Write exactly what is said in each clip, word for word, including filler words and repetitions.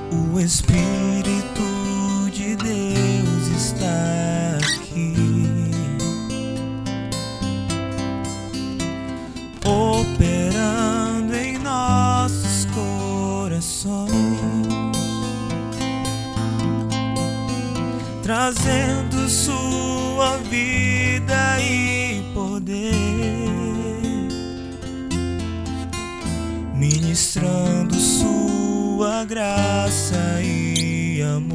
O Espírito de Deus está aqui, operando em nossos corações, trazendo sua vida e poder, ministrando sua graça e amor.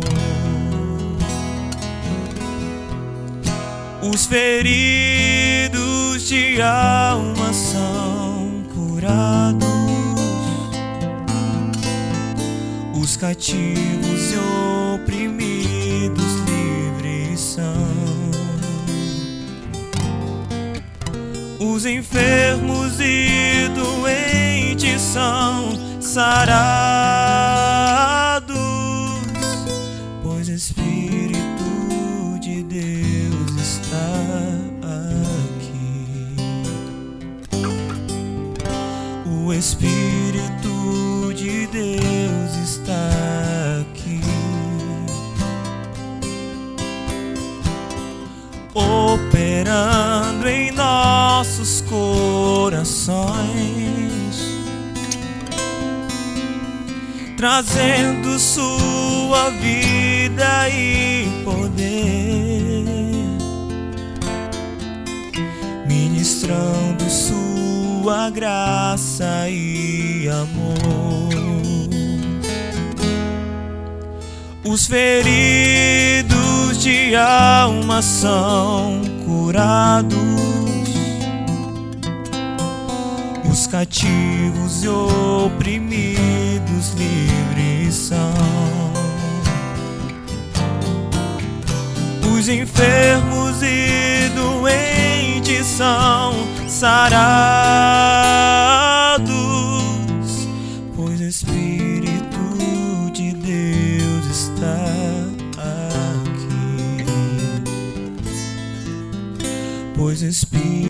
Os feridos de alma são curados, os cativos e oprimidos livres são, os enfermos e doentes são sarados, pois o Espírito de Deus está aqui. O Espírito de Deus está aqui, operando em nossos corações, trazendo sua vida e poder, ministrando sua graça e amor. Os feridos de alma são curados, os cativos e oprimidos livres são, os enfermos e doentes são sarados, pois o Espírito de Deus está aqui, pois o Espírito